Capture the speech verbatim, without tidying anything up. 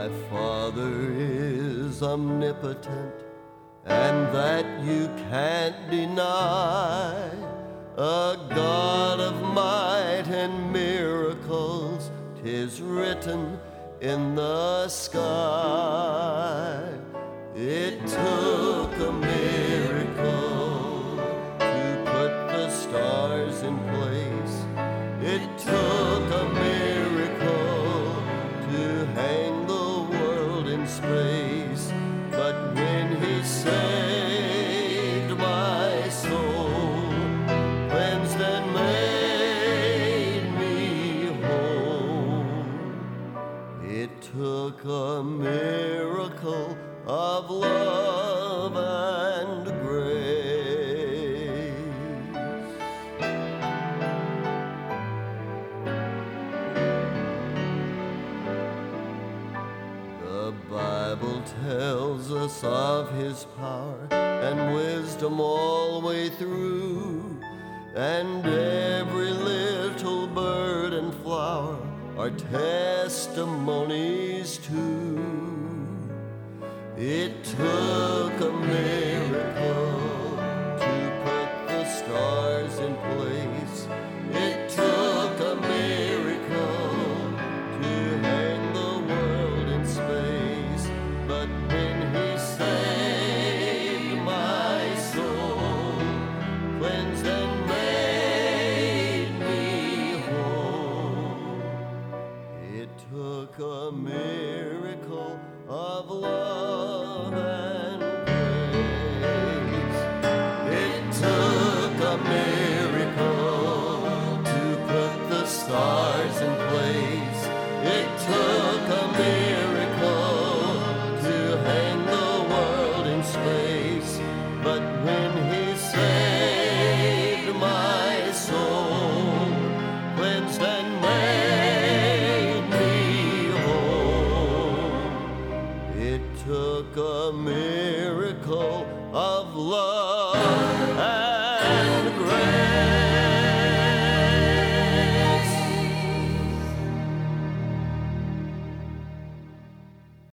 My Father is omnipotent, and that you can't deny. A God of might and miracles, 'tis written in the sky. It took a miracle to put the stars in place. It took a miracle to hang the world in space. But when he saved my soul, cleansed and made me whole, it took a miracle of love and grace. The Bible tells us of his power and wisdom all the way through, and every little bird and flower are testimonies too. It took a miracle to put the stars in place. It took a miracle to hang the world in space. But when he saved my soul, cleansed